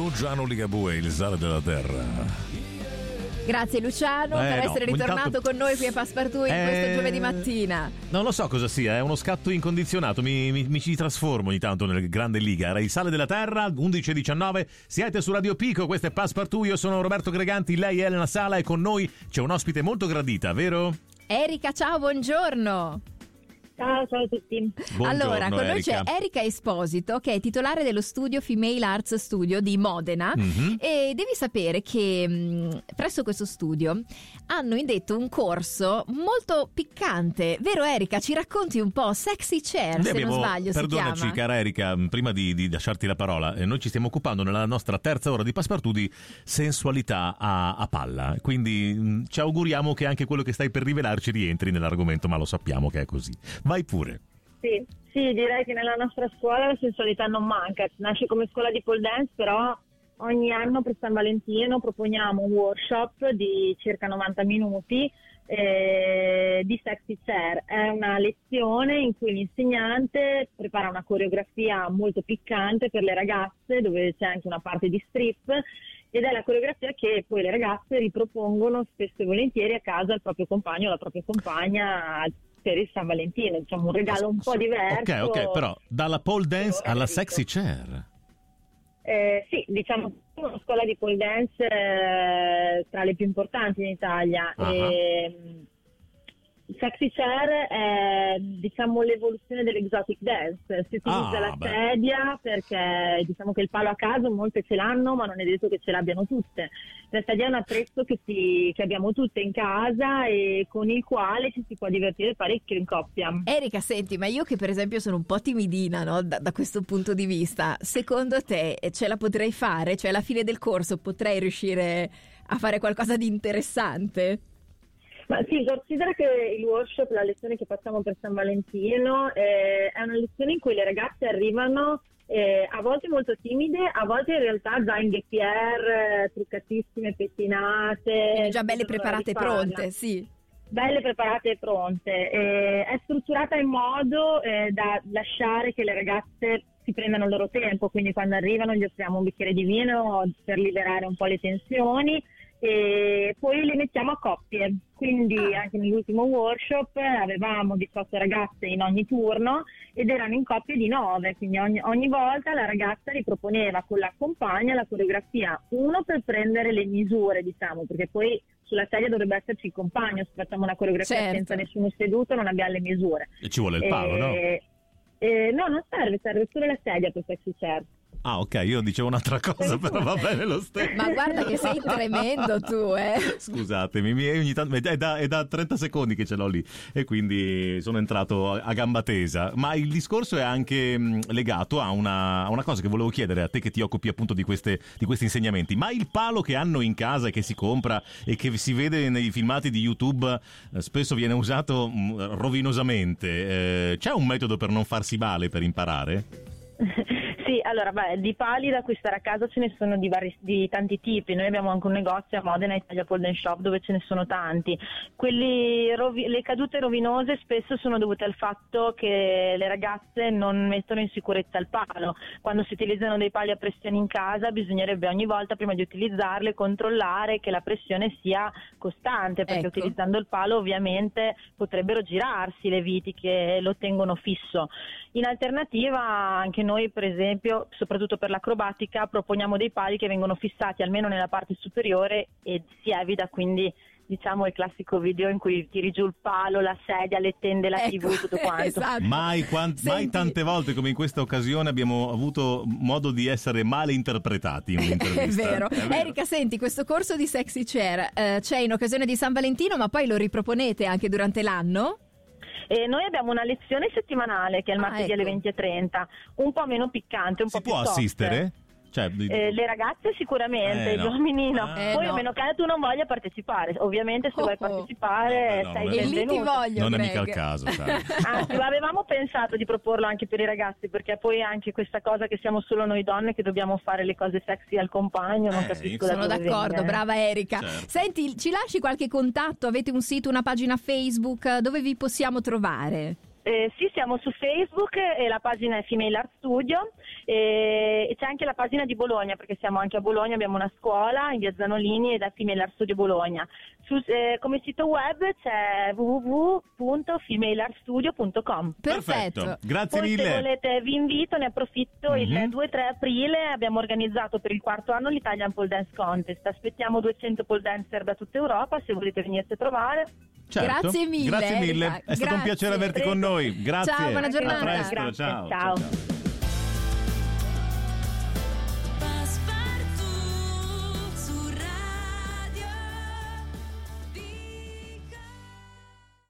Luciano Ligabue, il sale della terra. Grazie Luciano per essere ritornato con noi qui a Passepartout in questo giovedì mattina. Non lo so cosa sia, è uno scatto incondizionato, mi ci trasformo ogni tanto nel grande Liga. Era il sale della terra, 11:19, siete su Radio Pico, questo è Passepartout, io sono Roberto Greganti, lei è Elena Sala e con noi c'è un ospite molto gradita, vero? Erika, ciao, buongiorno. Ciao a tutti. Buongiorno, allora, con noi c'è Erika Esposito, che è titolare dello studio Female Arts Studio di Modena, e devi sapere che presso questo studio hanno indetto un corso molto piccante, vero Erika? Ci racconti un po'? Sexy Chair, se non sbaglio si chiama. Perdonaci cara Erika, prima di lasciarti la parola, noi ci stiamo occupando nella nostra terza ora di Passepartout di sensualità a palla, quindi ci auguriamo che anche quello che stai per rivelarci rientri nell'argomento, ma lo sappiamo che è così. Vai pure. Sì, direi che nella nostra scuola la sensualità non manca. Nasce come scuola di pole dance, però ogni anno per San Valentino proponiamo un workshop di circa 90 minuti di Sexy Chair. È una lezione in cui l'insegnante prepara una coreografia molto piccante per le ragazze, dove c'è anche una parte di strip, ed è la coreografia che poi le ragazze ripropongono spesso e volentieri a casa al proprio compagno o alla propria compagna per il San Valentino, diciamo un regalo un po' diverso. Ok, però dalla pole dance alla Sexy Chair. Sì, diciamo una scuola di pole dance tra le più importanti in Italia. Sexy Chair è, diciamo, l'evoluzione dell'exotic dance. Si utilizza la sedia perché diciamo che il palo a caso molte ce l'hanno, ma non è detto che ce l'abbiano tutte. La sedia è un attrezzo che abbiamo tutte in casa e con il quale ci si può divertire parecchio in coppia. Erika, senti, ma io che per esempio sono un po' timidina, no? Da questo punto di vista, secondo te ce la potrei fare? Cioè alla fine del corso potrei riuscire a fare qualcosa di interessante? Ma sì, considera che il workshop, la lezione che facciamo per San Valentino, è una lezione in cui le ragazze arrivano a volte molto timide, a volte in realtà già in guépière, truccatissime, pettinate. Già belle preparate e pronte, sì. Belle preparate e pronte. È strutturata in modo da lasciare che le ragazze si prendano il loro tempo, quindi quando arrivano gli offriamo un bicchiere di vino per liberare un po' le tensioni, e poi le mettiamo a coppie, quindi anche nell'ultimo workshop avevamo 18 ragazze in ogni turno ed erano in coppie di 9, quindi ogni volta la ragazza riproponeva con la compagna la coreografia, uno per prendere le misure, diciamo, perché poi sulla sedia dovrebbe esserci il compagno, se facciamo una coreografia senza nessuno seduto non abbiamo le misure. E ci vuole il palo, no? No, non serve solo la sedia per Sexy Chair. Ah, ok, io dicevo un'altra cosa, però va bene lo stesso. Ma guarda che sei tremendo tu, Scusatemi, ogni tanto, è da 30 secondi che ce l'ho lì e quindi sono entrato a gamba tesa. Ma il discorso è anche legato a una cosa che volevo chiedere a te, che ti occupi appunto di questi insegnamenti. Ma il palo che hanno in casa e che si compra e che si vede nei filmati di YouTube spesso viene usato rovinosamente. C'è un metodo per non farsi male, per imparare? Sì, allora, di pali da acquistare a casa ce ne sono di tanti tipi. Noi abbiamo anche un negozio a Modena, Italia Pole Dance Shop, dove ce ne sono tanti. Le cadute rovinose spesso sono dovute al fatto che le ragazze non mettono in sicurezza il palo. Quando si utilizzano dei pali a pressione in casa bisognerebbe ogni volta, prima di utilizzarle, controllare che la pressione sia costante, perché utilizzando il palo ovviamente potrebbero girarsi le viti che lo tengono fisso. In alternativa anche noi, per esempio, soprattutto per l'acrobatica, proponiamo dei pali che vengono fissati almeno nella parte superiore e si evita quindi, diciamo, il classico video in cui tiri giù il palo, la sedia, le tende, la TV, tutto quanto. Esatto. Mai tante volte come in questa occasione abbiamo avuto modo di essere male interpretati in un'intervista. È vero. Erika, senti, questo corso di Sexy Chair c'è in occasione di San Valentino, ma poi lo riproponete anche durante l'anno? Noi abbiamo una lezione settimanale che è il martedì alle 20:30, un po' meno piccante, un po' più soft. Si può assistere? Cioè, le ragazze sicuramente, gli uomini no. Poi a meno che tu non voglia partecipare, ovviamente se vuoi partecipare sei benvenuto. E lì ti voglio, non Greg. è mica il caso, sai. Anzi, avevamo pensato di proporlo anche per i ragazzi, perché poi anche questa cosa che siamo solo noi donne che dobbiamo fare le cose sexy al compagno, non capisco. Sono d'accordo, brava Erika. Certo. Senti, ci lasci qualche contatto? Avete un sito, una pagina Facebook? Dove vi possiamo trovare? Sì, siamo su Facebook e la pagina è Female Art Studio E c'è anche la pagina di Bologna, perché siamo anche a Bologna, abbiamo una scuola in via Zanolini ed è Female Art Studio Bologna. Come sito web c'è www.femaleartstudio.com. Perfetto, grazie mille. Se volete vi invito, ne approfitto, il 2-3 aprile abbiamo organizzato per il 4º anno l'Italian Pole Dance Contest. Aspettiamo 200 pole dancer da tutta Europa, se volete venirci a trovare. Certo. Grazie mille. Grazie mille, è stato un piacere averti con noi. Grazie. Ciao, buona giornata. A presto, Grazie, ciao. ciao.